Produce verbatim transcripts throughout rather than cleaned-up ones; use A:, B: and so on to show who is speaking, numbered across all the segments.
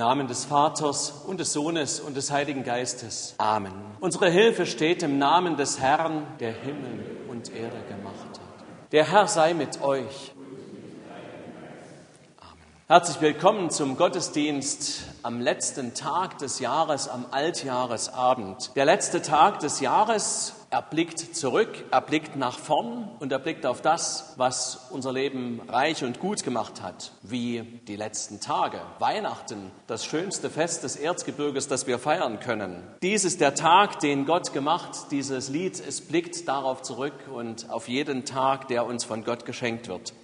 A: Namen des Vaters und des Sohnes und des Heiligen Geistes. Amen. Unsere Hilfe steht im Namen des Herrn, der Himmel und Erde gemacht hat. Der Herr sei mit euch. Amen. Herzlich willkommen zum Gottesdienst am letzten Tag des Jahres, am Altjahresabend. Der letzte Tag des Jahres, er blickt zurück, er blickt nach vorn und er blickt auf das, was unser Leben reich und gut gemacht hat, wie die letzten Tage. Weihnachten, das schönste Fest des Erzgebirges, das wir feiern können. Dies ist der Tag, den Gott gemacht, dieses Lied, es blickt darauf zurück und auf jeden Tag, der uns von Gott geschenkt wird.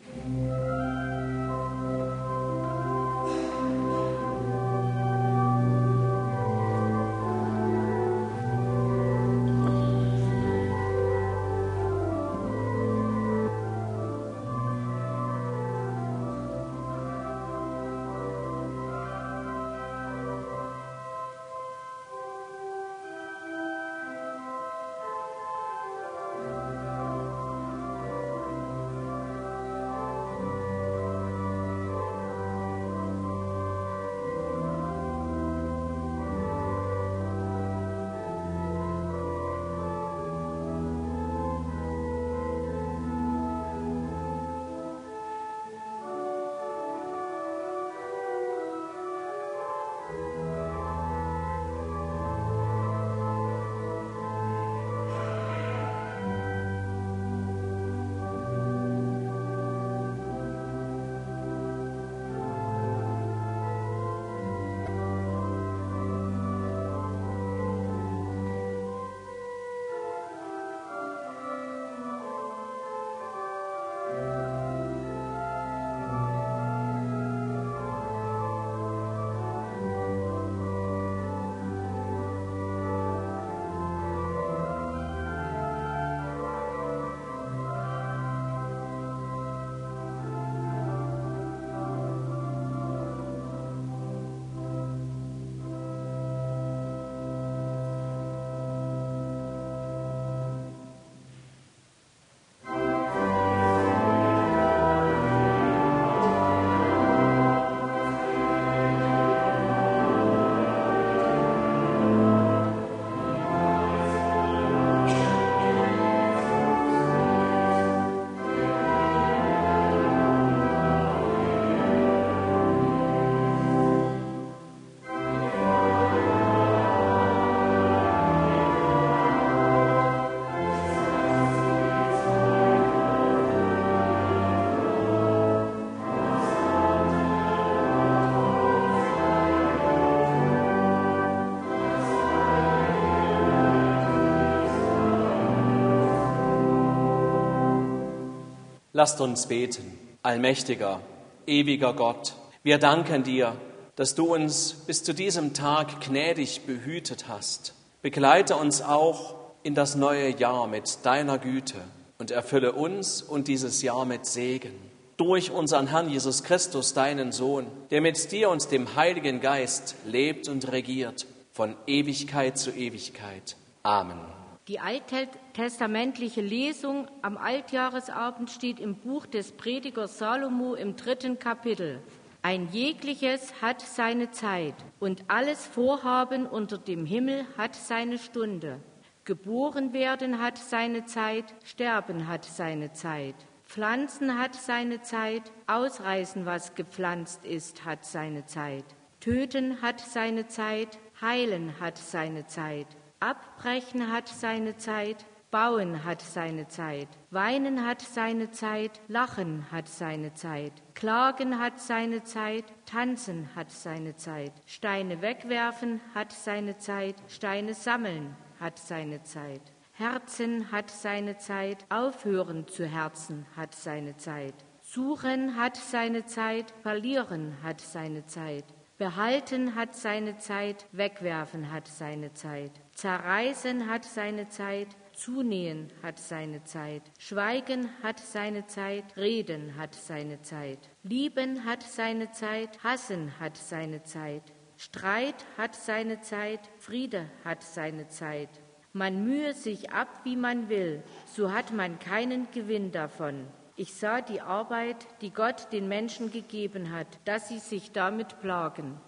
A: Lasst uns beten. Allmächtiger, ewiger Gott, wir danken dir, dass du uns bis zu diesem Tag gnädig behütet hast. Begleite uns auch in das neue Jahr mit deiner Güte und erfülle uns und dieses Jahr mit Segen. Durch unseren Herrn Jesus Christus, deinen Sohn, der mit dir und dem Heiligen Geist lebt und regiert, von Ewigkeit zu Ewigkeit. Amen.
B: Die alttestamentliche Lesung am Altjahresabend steht im Buch des Predigers Salomo im dritten Kapitel. Ein jegliches hat seine Zeit und alles Vorhaben unter dem Himmel hat seine Stunde. Geboren werden hat seine Zeit, sterben hat seine Zeit. Pflanzen hat seine Zeit, ausreißen, was gepflanzt ist, hat seine Zeit. Töten hat seine Zeit, heilen hat seine Zeit. Abbrechen hat seine Zeit, bauen hat seine Zeit, weinen hat seine Zeit, lachen hat seine Zeit, klagen hat seine Zeit, tanzen hat seine Zeit, Steine wegwerfen hat seine Zeit, Steine sammeln hat seine Zeit, Herzen hat seine Zeit, aufhören zu herzen hat seine Zeit, suchen hat seine Zeit, verlieren hat seine Zeit. Behalten hat seine Zeit, wegwerfen hat seine Zeit. Zerreißen hat seine Zeit, zunähen hat seine Zeit. Schweigen hat seine Zeit, reden hat seine Zeit. Lieben hat seine Zeit, hassen hat seine Zeit. Streit hat seine Zeit, Friede hat seine Zeit. Man mühe sich ab, wie man will, so hat man keinen Gewinn davon. Ich sah die Arbeit, die Gott den Menschen gegeben hat, dass sie sich damit plagen.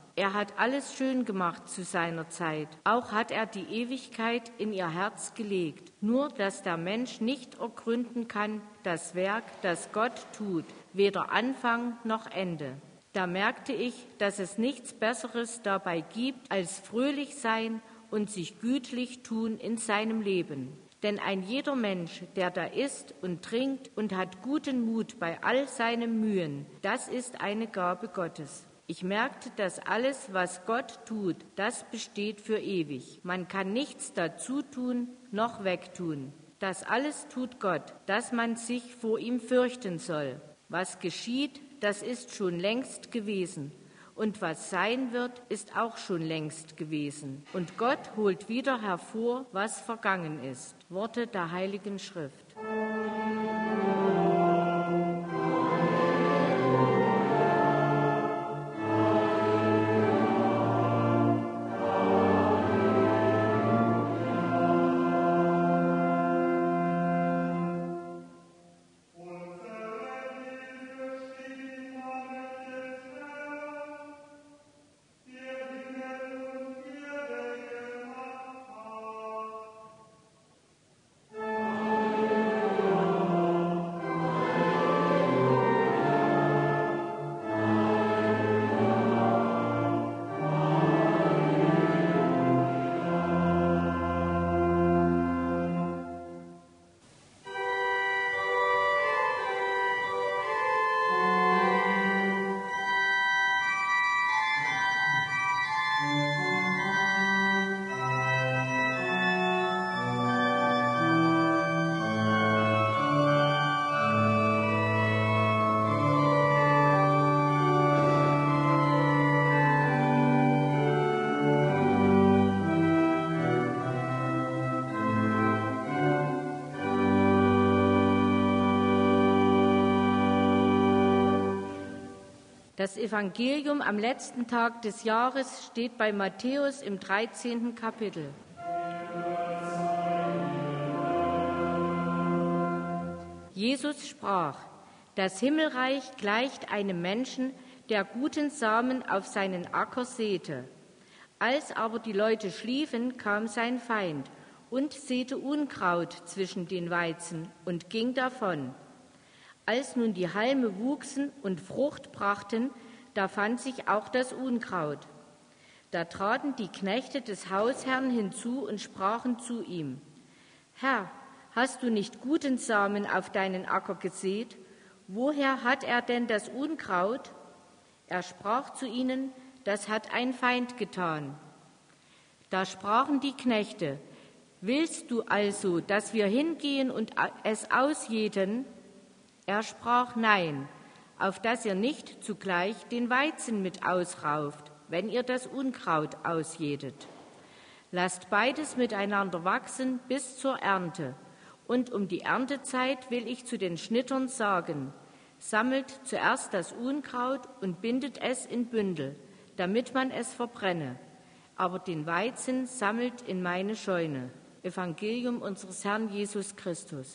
B: Er hat alles schön gemacht zu seiner Zeit. Auch hat er die Ewigkeit in ihr Herz gelegt. Nur, dass der Mensch nicht ergründen kann, das Werk, das Gott tut, weder Anfang noch Ende. Da merkte ich, dass es nichts Besseres dabei gibt, als fröhlich sein und sich gütlich tun in seinem Leben. Denn ein jeder Mensch, der da isst und trinkt und hat guten Mut bei all seinen Mühen, das ist eine Gabe Gottes. Ich merkte, dass alles, was Gott tut, das besteht für ewig. Man kann nichts dazu tun, noch wegtun. Das alles tut Gott, dass man sich vor ihm fürchten soll. Was geschieht, das ist schon längst gewesen. Und was sein wird, ist auch schon längst gewesen. Und Gott holt wieder hervor, was vergangen ist. Worte der Heiligen Schrift. Das Evangelium am letzten Tag des Jahres steht bei Matthäus im dreizehnten Kapitel. Jesus sprach: Das Himmelreich gleicht einem Menschen, der guten Samen auf seinen Acker säte. Als aber die Leute schliefen, kam sein Feind und säte Unkraut zwischen den Weizen und ging davon. Als nun die Halme wuchsen und Frucht brachten, da fand sich auch das Unkraut. Da traten die Knechte des Hausherrn hinzu und sprachen zu ihm: Herr, hast du nicht guten Samen auf deinen Acker gesät? Woher hat er denn das Unkraut? Er sprach zu ihnen: Das hat ein Feind getan. Da sprachen die Knechte: Willst du also, dass wir hingehen und es ausjäten? Er sprach: Nein, auf dass ihr nicht zugleich den Weizen mit ausrauft, wenn ihr das Unkraut ausjätet. Lasst beides miteinander wachsen bis zur Ernte. Und um die Erntezeit will ich zu den Schnittern sagen: Sammelt zuerst das Unkraut und bindet es in Bündel, damit man es verbrenne. Aber den Weizen sammelt in meine Scheune. Evangelium unseres Herrn Jesus Christus.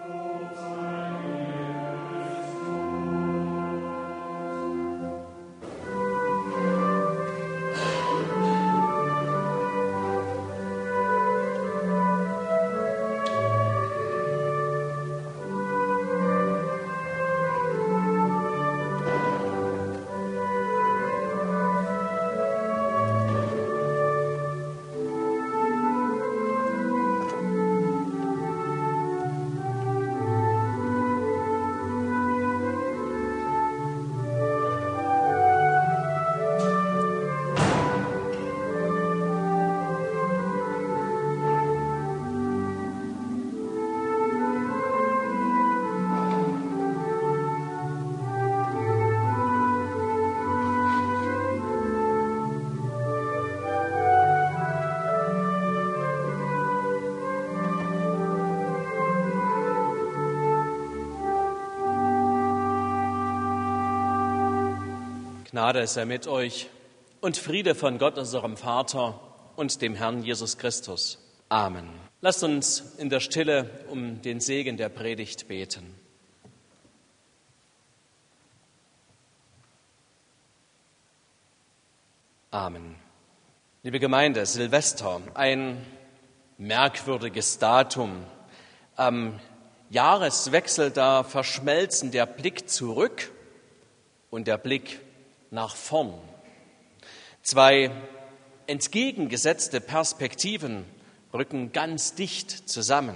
A: Gnade sei mit euch und Friede von Gott, unserem Vater und dem Herrn Jesus Christus. Amen. Lasst uns in der Stille um den Segen der Predigt beten. Amen. Liebe Gemeinde, Silvester, ein merkwürdiges Datum. Am Jahreswechsel, da verschmelzen der Blick zurück und der Blick nach vorn. Zwei entgegengesetzte Perspektiven rücken ganz dicht zusammen.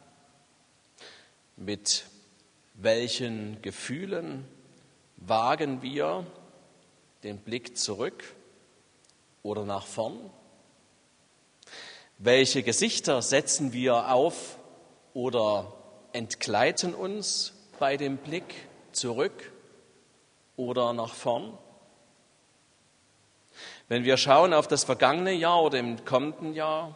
A: Mit welchen Gefühlen wagen wir den Blick zurück oder nach vorn? Welche Gesichter setzen wir auf oder entgleiten uns bei dem Blick zurück oder nach vorn? Wenn wir schauen auf das vergangene Jahr oder im kommenden Jahr,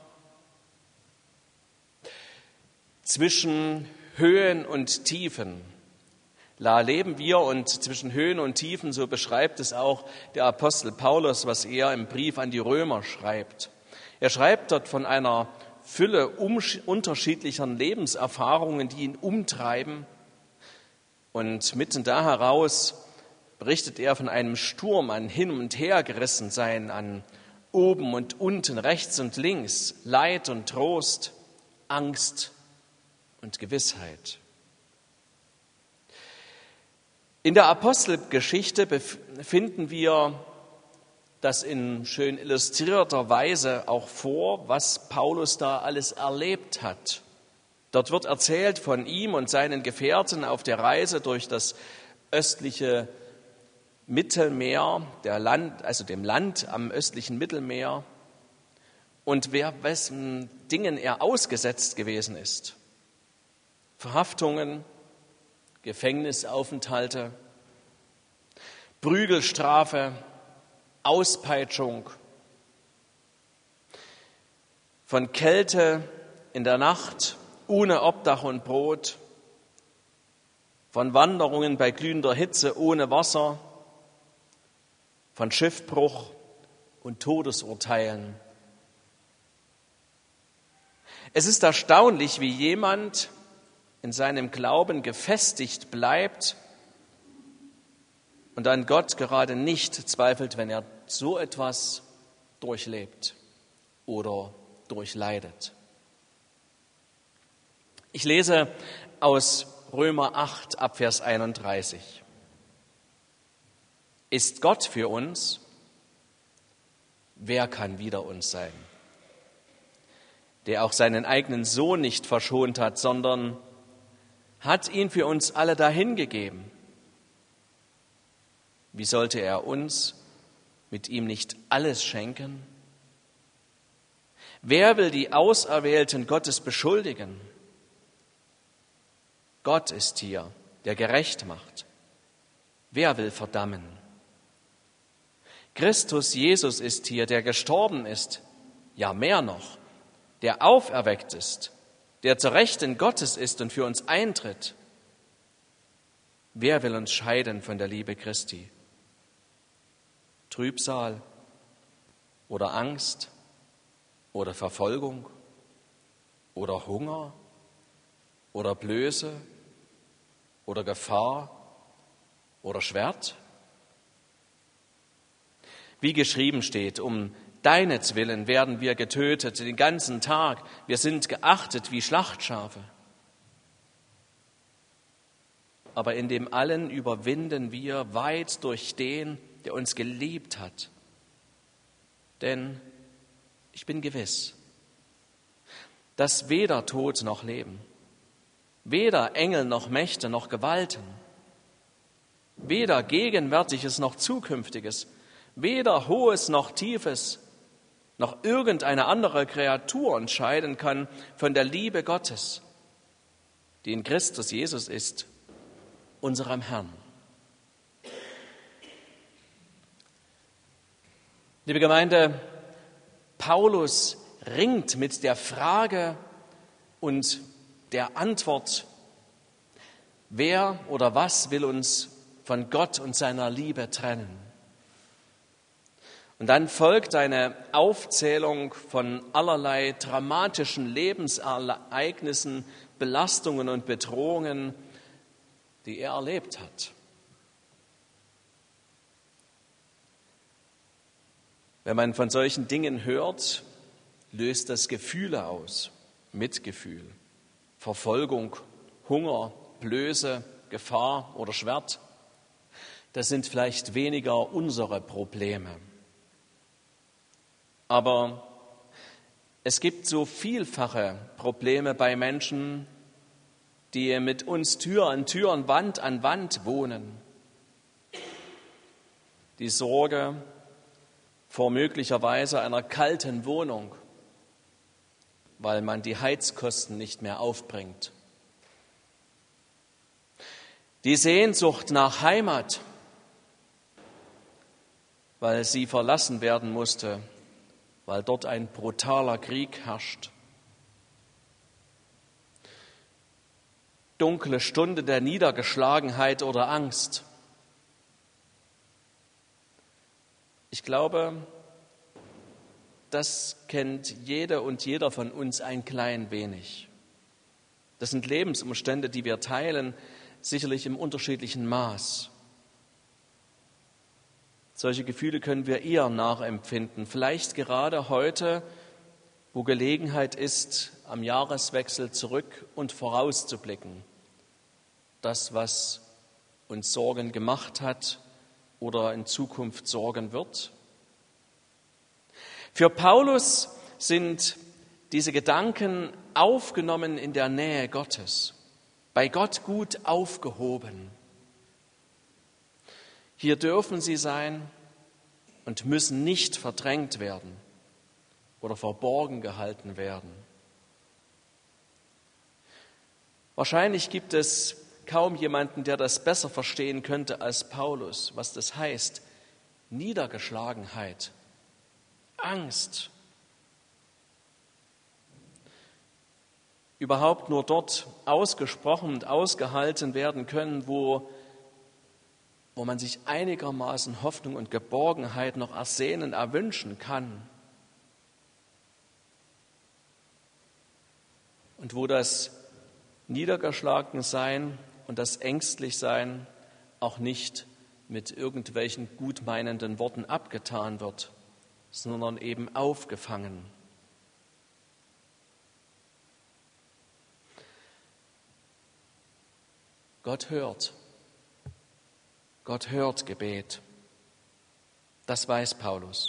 A: zwischen Höhen und Tiefen, da leben wir, und zwischen Höhen und Tiefen, so beschreibt es auch der Apostel Paulus, was er im Brief an die Römer schreibt. Er schreibt dort von einer Fülle unterschiedlicher Lebenserfahrungen, die ihn umtreiben. Und mitten da heraus berichtet er von einem Sturm, an hin und her gerissen sein, an oben und unten, rechts und links, Leid und Trost, Angst und Gewissheit. In der Apostelgeschichte finden wir das in schön illustrierter Weise auch vor, was Paulus da alles erlebt hat. Dort wird erzählt von ihm und seinen Gefährten auf der Reise durch das östliche Mittelmeer, der Land, also dem Land am östlichen Mittelmeer, und wer, wessen Dingen er ausgesetzt gewesen ist. Verhaftungen, Gefängnisaufenthalte, Prügelstrafe, Auspeitschung, von Kälte in der Nacht ohne Obdach und Brot, von Wanderungen bei glühender Hitze ohne Wasser, von Schiffbruch und Todesurteilen. Es ist erstaunlich, wie jemand in seinem Glauben gefestigt bleibt und an Gott gerade nicht zweifelt, wenn er so etwas durchlebt oder durchleidet. Ich lese aus Römer acht ab Vers einunddreißig. Ist Gott für uns? Wer kann wider uns sein? Der auch seinen eigenen Sohn nicht verschont hat, sondern hat ihn für uns alle dahingegeben. Wie sollte er uns mit ihm nicht alles schenken? Wer will die Auserwählten Gottes beschuldigen? Gott ist hier, der gerecht macht. Wer will verdammen? Christus Jesus ist hier, der gestorben ist, ja mehr noch, der auferweckt ist, der zur Rechten Gottes ist und für uns eintritt. Wer will uns scheiden von der Liebe Christi? Trübsal oder Angst oder Verfolgung oder Hunger oder Blöße oder Gefahr oder Schwert? Wie geschrieben steht, um deinetwillen werden wir getötet den ganzen Tag. Wir sind geachtet wie Schlachtschafe. Aber in dem allen überwinden wir weit durch den, der uns geliebt hat. Denn ich bin gewiss, dass weder Tod noch Leben, weder Engel noch Mächte noch Gewalten, weder Gegenwärtiges noch Zukünftiges, weder Hohes noch Tiefes, noch irgendeine andere Kreatur unterscheiden kann von der Liebe Gottes, die in Christus Jesus ist, unserem Herrn. Liebe Gemeinde, Paulus ringt mit der Frage und der Antwort, wer oder was will uns von Gott und seiner Liebe trennen? Und dann folgt eine Aufzählung von allerlei dramatischen Lebensereignissen, Belastungen und Bedrohungen, die er erlebt hat. Wenn man von solchen Dingen hört, löst das Gefühle aus. Mitgefühl, Verfolgung, Hunger, Blöße, Gefahr oder Schwert. Das sind vielleicht weniger unsere Probleme. Aber es gibt so vielfache Probleme bei Menschen, die mit uns Tür an Tür und Wand an Wand wohnen. Die Sorge vor möglicherweise einer kalten Wohnung, weil man die Heizkosten nicht mehr aufbringt. Die Sehnsucht nach Heimat, weil sie verlassen werden musste, weil dort ein brutaler Krieg herrscht. Dunkle Stunde der Niedergeschlagenheit oder Angst. Ich glaube, das kennt jede und jeder von uns ein klein wenig. Das sind Lebensumstände, die wir teilen, sicherlich im unterschiedlichen Maß. Solche Gefühle können wir eher nachempfinden, vielleicht gerade heute, wo Gelegenheit ist, am Jahreswechsel zurück und vorauszublicken. Das, was uns Sorgen gemacht hat oder in Zukunft sorgen wird. Für Paulus sind diese Gedanken aufgenommen in der Nähe Gottes, bei Gott gut aufgehoben. Hier dürfen sie sein und müssen nicht verdrängt werden oder verborgen gehalten werden. Wahrscheinlich gibt es kaum jemanden, der das besser verstehen könnte als Paulus, was das heißt. Niedergeschlagenheit, Angst. Überhaupt nur dort ausgesprochen und ausgehalten werden können, wo, wo man sich einigermaßen Hoffnung und Geborgenheit noch ersehnen, erwünschen kann. Und wo das Niedergeschlagensein und das Ängstlichsein auch nicht mit irgendwelchen gutmeinenden Worten abgetan wird, sondern eben aufgefangen. Gott hört. Gott hört Gebet. Das weiß Paulus.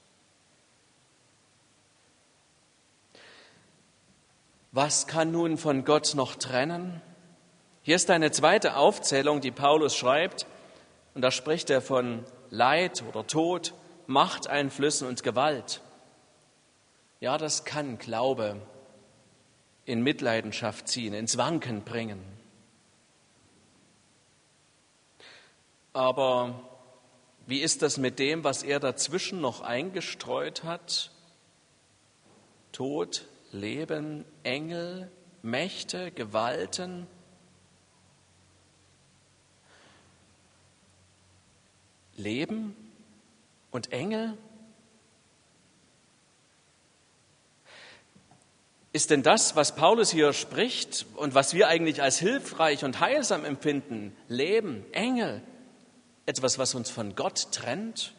A: Was kann nun von Gott noch trennen? Hier ist eine zweite Aufzählung, die Paulus schreibt, und da spricht er von Leid oder Tod, Machteinflüssen und Gewalt. Ja, das kann Glaube in Mitleidenschaft ziehen, ins Wanken bringen. Aber wie ist das mit dem, was er dazwischen noch eingestreut hat? Tod, Leben, Engel, Mächte, Gewalten. Leben und Engel? Ist denn das, was Paulus hier spricht und was wir eigentlich als hilfreich und heilsam empfinden, Leben, Engel, etwas, was uns von Gott trennt?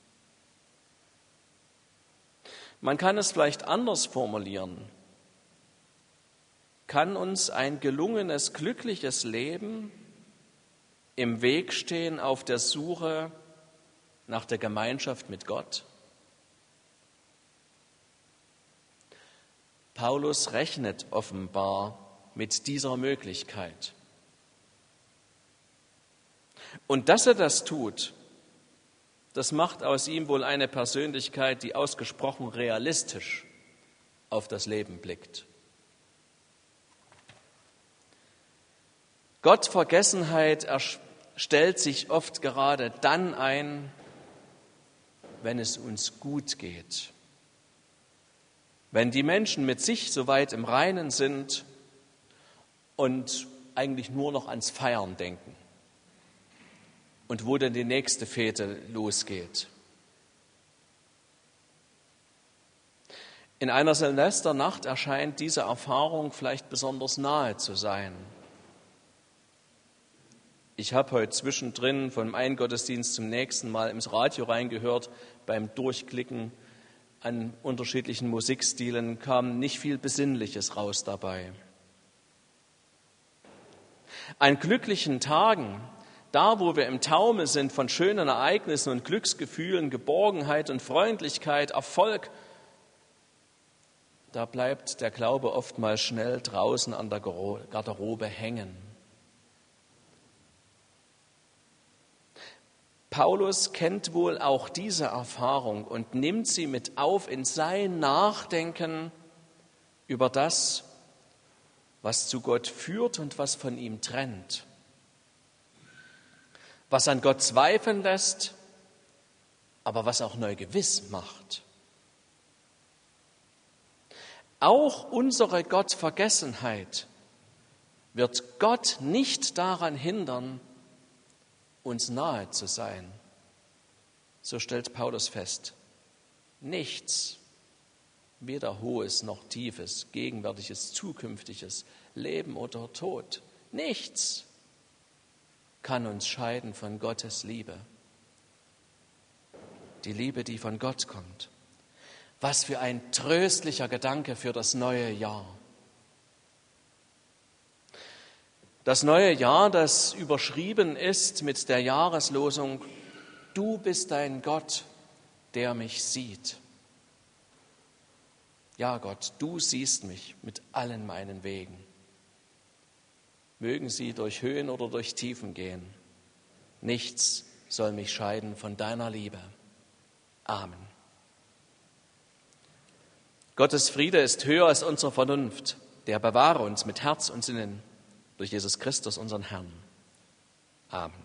A: Man kann es vielleicht anders formulieren. Kann uns ein gelungenes, glückliches Leben im Weg stehen auf der Suche nach der Gemeinschaft mit Gott? Paulus rechnet offenbar mit dieser Möglichkeit. Und dass er das tut, das macht aus ihm wohl eine Persönlichkeit, die ausgesprochen realistisch auf das Leben blickt. Gottvergessenheit stellt sich oft gerade dann ein, wenn es uns gut geht. Wenn die Menschen mit sich so weit im Reinen sind und eigentlich nur noch ans Feiern denken. Und wo denn die nächste Fete losgeht. In einer Silvesternacht erscheint diese Erfahrung vielleicht besonders nahe zu sein. Ich habe heute zwischendrin vom einen Gottesdienst zum nächsten Mal ins Radio reingehört. Beim Durchklicken an unterschiedlichen Musikstilen kam nicht viel Besinnliches raus dabei. An glücklichen Tagen, da wo wir im Taumel sind von schönen Ereignissen und Glücksgefühlen, Geborgenheit und Freundlichkeit, Erfolg, da bleibt der Glaube oftmals schnell draußen an der Garderobe hängen. Paulus kennt wohl auch diese Erfahrung und nimmt sie mit auf in sein Nachdenken über das, was zu Gott führt und was von ihm trennt, was an Gott zweifeln lässt, aber was auch neu gewiss macht. Auch unsere Gottvergessenheit wird Gott nicht daran hindern, uns nahe zu sein. So stellt Paulus fest. Nichts, weder Hohes noch Tiefes, Gegenwärtiges, Zukünftiges, Leben oder Tod, nichts kann uns scheiden von Gottes Liebe. Die Liebe, die von Gott kommt. Was für ein tröstlicher Gedanke für das neue Jahr. Das neue Jahr, das überschrieben ist mit der Jahreslosung, du bist ein Gott, der mich sieht. Ja, Gott, du siehst mich mit allen meinen Wegen. Mögen sie durch Höhen oder durch Tiefen gehen. Nichts soll mich scheiden von deiner Liebe. Amen. Gottes Friede ist höher als unsere Vernunft. Der bewahre uns mit Herz und Sinnen durch Jesus Christus, unseren Herrn. Amen.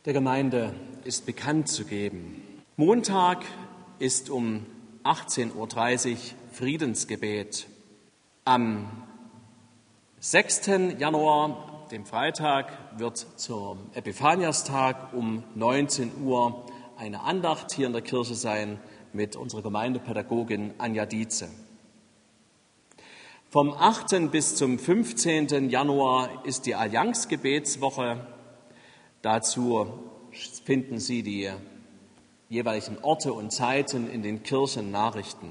A: der Gemeinde ist bekannt zu geben. Montag ist um achtzehn Uhr dreißig Friedensgebet. Am sechsten Januar, dem Freitag, wird zum Epiphaniastag um neunzehn Uhr eine Andacht hier in der Kirche sein mit unserer Gemeindepädagogin Anja Dietze. Vom achten bis zum fünfzehnten Januar ist die Allianzgebetswoche. Dazu finden Sie die jeweiligen Orte und Zeiten in den Kirchennachrichten.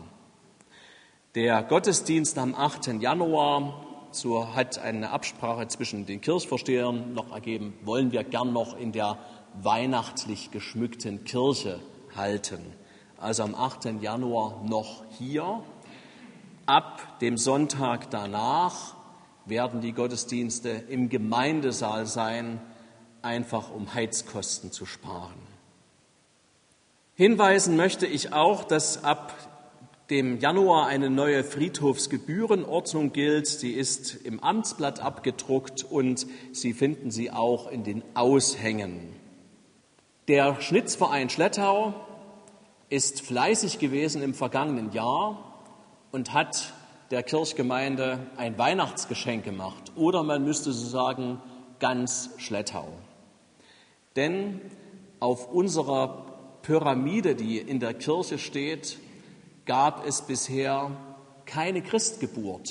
A: Der Gottesdienst am achten Januar, so hat eine Absprache zwischen den Kirchvorstehern noch ergeben, wollen wir gern noch in der weihnachtlich geschmückten Kirche halten. Also am achten Januar noch hier. Ab dem Sonntag danach werden die Gottesdienste im Gemeindesaal sein, einfach um Heizkosten zu sparen. Hinweisen möchte ich auch, dass ab dem Januar eine neue Friedhofsgebührenordnung gilt. Sie ist im Amtsblatt abgedruckt und Sie finden sie auch in den Aushängen. Der Schnitzverein Schlettau ist fleißig gewesen im vergangenen Jahr und hat der Kirchgemeinde ein Weihnachtsgeschenk gemacht. Oder man müsste so sagen, ganz Schlettau. Denn auf unserer Pyramide, die in der Kirche steht, gab es bisher keine Christgeburt.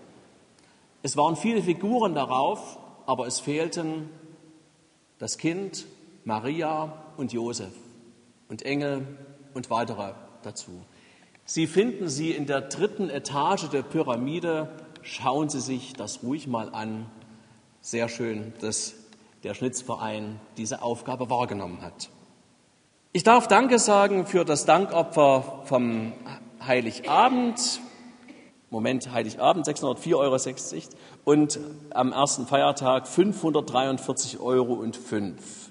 A: Es waren viele Figuren darauf, aber es fehlten das Kind, Maria und Josef und Engel und weitere dazu. Sie finden sie in der dritten Etage der Pyramide. Schauen Sie sich das ruhig mal an. Sehr schön, dass der Schnitzverein diese Aufgabe wahrgenommen hat. Ich darf Danke sagen für das Dankopfer vom Heiligabend. Moment, Heiligabend, sechshundertvier Euro sechzig und am ersten Feiertag fünfhundertdreiundvierzig Euro und fünf.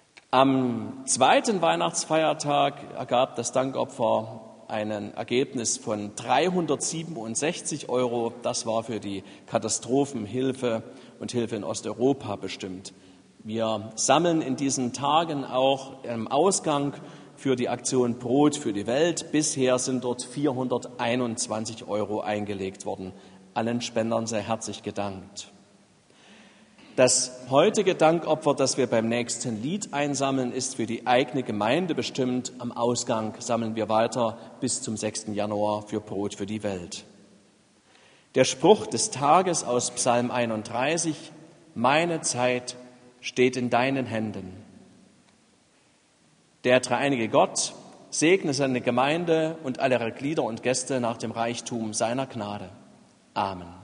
A: Am zweiten Weihnachtsfeiertag ergab das Dankopfer ein Ergebnis von dreihundertsiebenundsechzig Euro. Das war für die Katastrophenhilfe und Hilfe in Osteuropa bestimmt. Wir sammeln in diesen Tagen auch im Ausgang für die Aktion Brot für die Welt. Bisher sind dort vierhunderteinundzwanzig Euro eingelegt worden. Allen Spendern sei herzlich gedankt. Das heutige Dankopfer, das wir beim nächsten Lied einsammeln, ist für die eigene Gemeinde bestimmt. Am Ausgang sammeln wir weiter bis zum sechsten Januar für Brot für die Welt. Der Spruch des Tages aus Psalm einunddreißig: Meine Zeit steht in deinen Händen. Der dreieinige Gott segne seine Gemeinde und alle ihre Glieder und Gäste nach dem Reichtum seiner Gnade. Amen.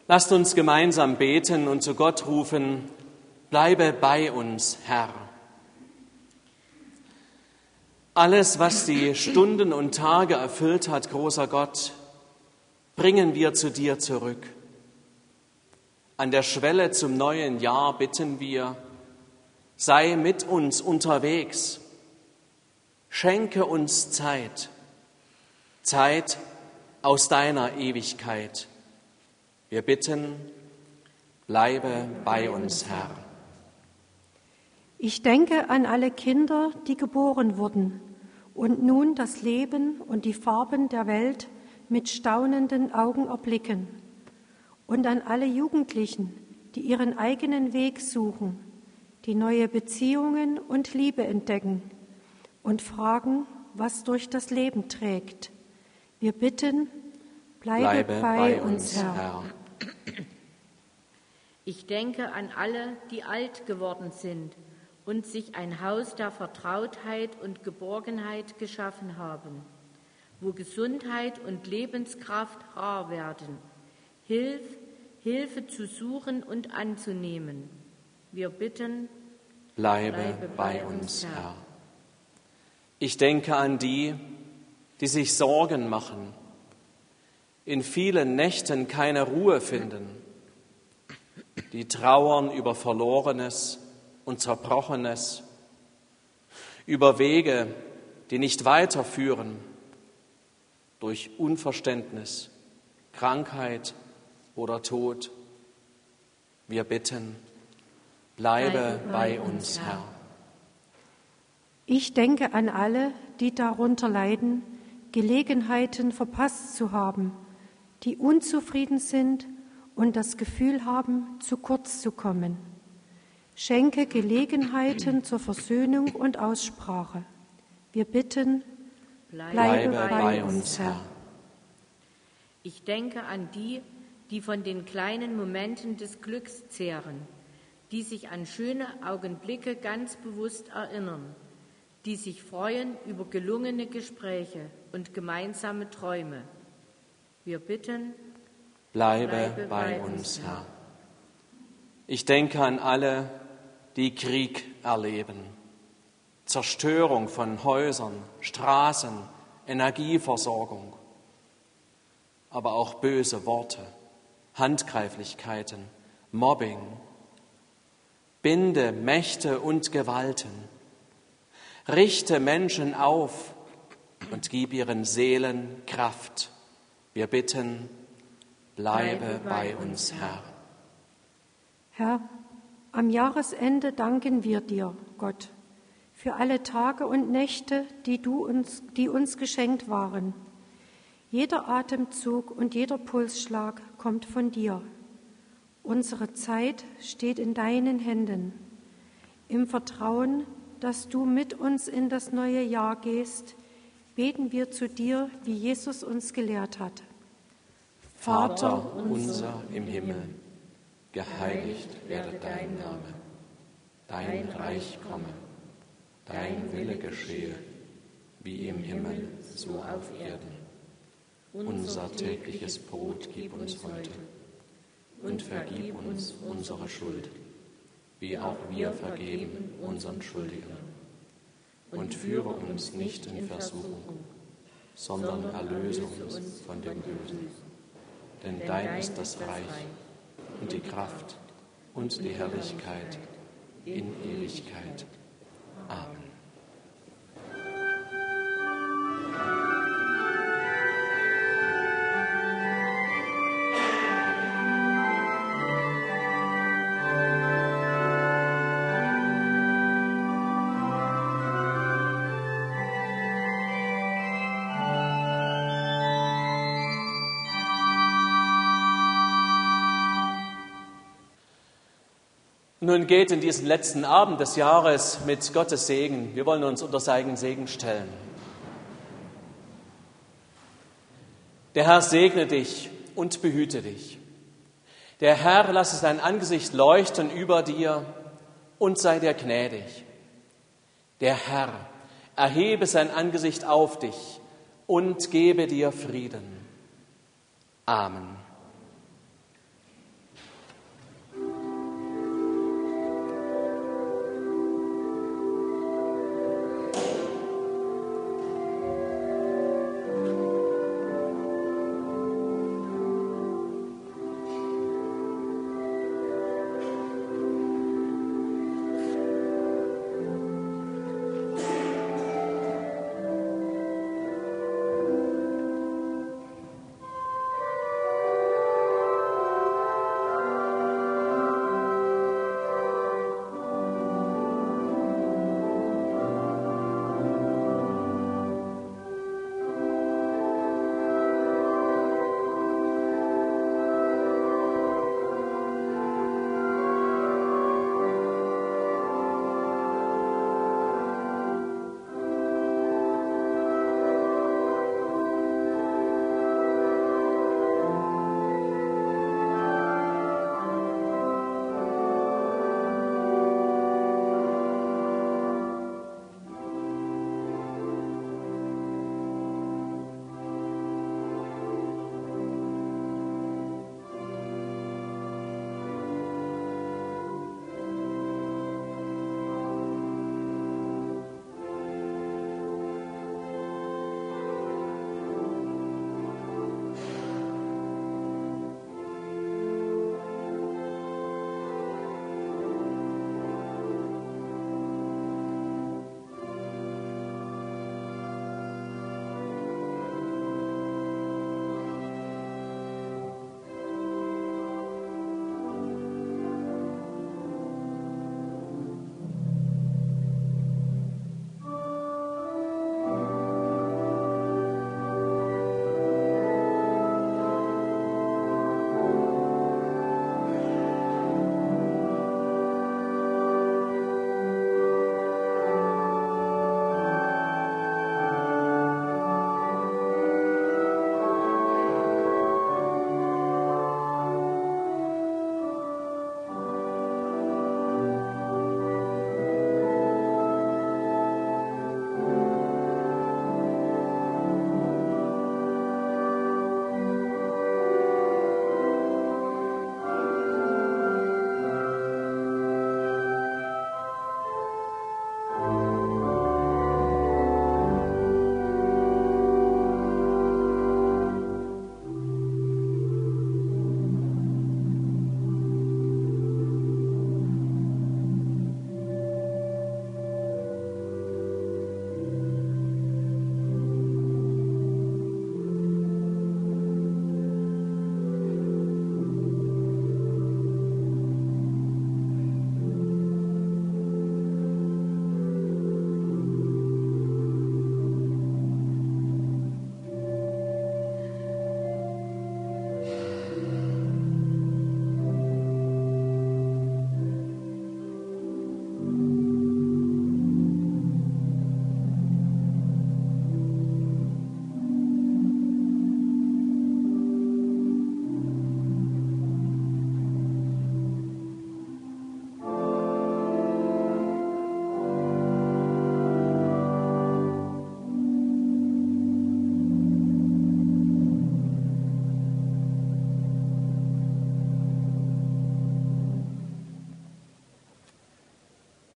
A: Lasst uns gemeinsam beten und zu Gott rufen: Bleibe bei uns, Herr. Alles, was die Stunden und Tage erfüllt hat, großer Gott, bringen wir zu dir zurück. An der Schwelle zum neuen Jahr bitten wir: Sei mit uns unterwegs. Schenke uns Zeit, Zeit aus deiner Ewigkeit. Wir bitten, bleibe bei uns, Herr.
C: Ich denke an alle Kinder, die geboren wurden und nun das Leben und die Farben der Welt mit staunenden Augen erblicken. Und an alle Jugendlichen, die ihren eigenen Weg suchen, die neue Beziehungen und Liebe entdecken und fragen, was durch das Leben trägt. Wir bitten, bleibe, bleibe bei, bei uns, Herr. Herr.
B: Ich denke an alle, die alt geworden sind und sich ein Haus der Vertrautheit und Geborgenheit geschaffen haben, wo Gesundheit und Lebenskraft rar werden. Hilf, Hilfe zu suchen und anzunehmen. Wir bitten,
A: bleibe, bleibe bei, bei uns, Herr. Herr. Ich denke an die, die sich Sorgen machen, in vielen Nächten keine Ruhe finden, die trauern über Verlorenes und Zerbrochenes, über Wege, die nicht weiterführen, durch Unverständnis, Krankheit oder Tod. Wir bitten, bleibe bei uns, Herr.
C: Ich denke an alle, die darunter leiden, Gelegenheiten verpasst zu haben, die unzufrieden sind und das Gefühl haben, zu kurz zu kommen. Schenke Gelegenheiten zur Versöhnung und Aussprache. Wir bitten, bleibe, bleibe bei, bei uns, Herr.
B: Ich denke an die, die von den kleinen Momenten des Glücks zehren, die sich an schöne Augenblicke ganz bewusst erinnern, die sich freuen über gelungene Gespräche und gemeinsame Träume. Wir bitten,
A: bleibe, bleibe bei uns, Herr. Herr. Ich denke an alle, die Krieg erleben, Zerstörung von Häusern, Straßen, Energieversorgung, aber auch böse Worte, Handgreiflichkeiten, Mobbing. Binde Mächte und Gewalten. Richte Menschen auf und gib ihren Seelen Kraft. Wir bitten, bleibe bei uns, Herr.
C: Herr, am Jahresende danken wir dir, Gott, für alle Tage und Nächte, die du uns, die uns geschenkt waren. Jeder Atemzug und jeder Pulsschlag kommt von dir. Unsere Zeit steht in deinen Händen. Im Vertrauen, dass du mit uns in das neue Jahr gehst, beten wir zu dir, wie Jesus uns gelehrt hat.
A: Vater unser im Himmel, geheiligt werde dein Name. Dein Reich komme, dein Wille geschehe, wie im Himmel, so auf Erden. Unser tägliches Brot gib uns heute und vergib uns unsere Schuld, wie auch wir vergeben unseren Schuldigern. Und führe uns nicht in Versuchung, sondern erlöse uns von dem Bösen. Denn dein ist das Reich und die Kraft und die Herrlichkeit in Ewigkeit. Amen. Nun geht in diesen letzten Abend des Jahres mit Gottes Segen. Wir wollen uns unter seinen Segen stellen. Der Herr segne dich und behüte dich. Der Herr lasse sein Angesicht leuchten über dir und sei dir gnädig. Der Herr erhebe sein Angesicht auf dich und gebe dir Frieden. Amen.